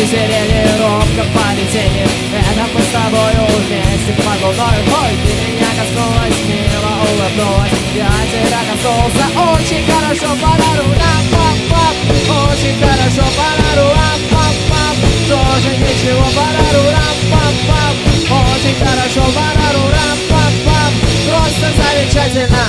зелени, робко полетели. Это мы с тобою вместе под луной. Ой, ты меня коснулась, мило улыбнулась. Я тебя коснулся, очень хорошо, подару, рам-пам-пам. Очень хорошо, подару, рам-пам-пам. Тоже ничего, подару, рам-пам-пам. Очень хорошо, подару, рам-пам-пам. Просто замечательно.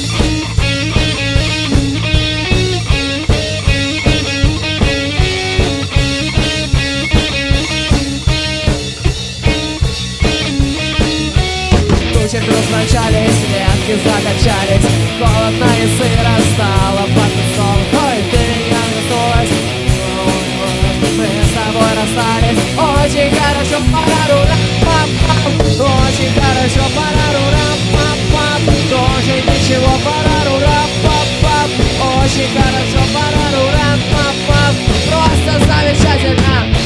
Вдруг начались, ветки закачались, холодно и сыро стало под лицом. Ой, ты меня коснулась, мы с тобой расстались. Очень хорошо, парару, рам-пам-пам. Очень хорошо, парару, рам-пам-пам. Тоже ничего, парару, рам-пам-пам. Очень хорошо, парару, рам-пам-пам. Просто замечательно.